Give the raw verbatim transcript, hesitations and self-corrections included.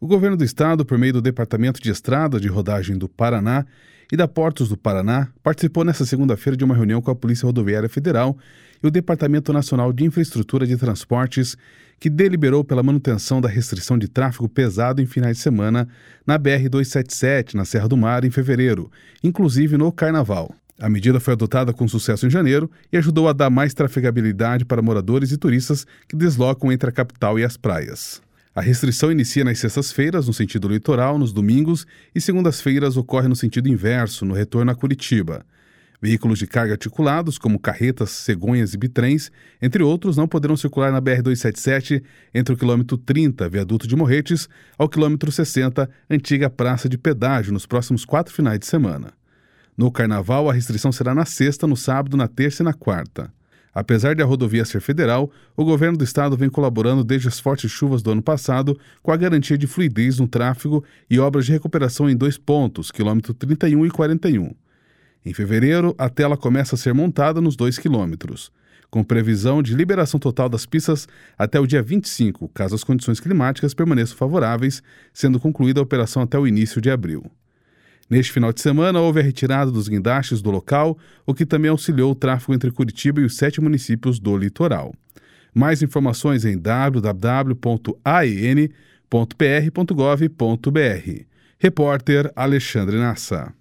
O governo do estado, por meio do Departamento de Estrada de Rodagem do Paraná e da Portos do Paraná, participou nesta segunda-feira de uma reunião com a Polícia Rodoviária Federal e o Departamento Nacional de Infraestrutura de Transportes, que deliberou pela manutenção da restrição de tráfego pesado em finais de semana na B R duzentos e setenta e sete, na Serra do Mar, em fevereiro, inclusive no Carnaval. A medida foi adotada com sucesso em janeiro e ajudou a dar mais trafegabilidade para moradores e turistas que deslocam entre a capital e as praias. A restrição inicia nas sextas-feiras, no sentido litoral, nos domingos, e segundas-feiras ocorre no sentido inverso, no retorno a Curitiba. Veículos de carga articulados, como carretas, cegonhas e bitrens, entre outros, não poderão circular na B R duzentos e setenta e sete entre o quilômetro trinta, viaduto de Morretes, ao quilômetro sessenta, antiga praça de pedágio, nos próximos quatro finais de semana. No Carnaval, a restrição será na sexta, no sábado, na terça e na quarta. Apesar de a rodovia ser federal, o governo do estado vem colaborando desde as fortes chuvas do ano passado com a garantia de fluidez no tráfego e obras de recuperação em dois pontos, quilômetro trinta e um e quarenta e um. Em fevereiro, a tela começa a ser montada nos dois quilômetros, com previsão de liberação total das pistas até o dia vinte e cinco, caso as condições climáticas permaneçam favoráveis, sendo concluída a operação até o início de abril. Neste final de semana, houve a retirada dos guindastes do local, o que também auxiliou o tráfego entre Curitiba e os sete municípios do litoral. Mais informações em w w w ponto a e n ponto p r ponto gov ponto b r. Repórter Alexandre Nassa.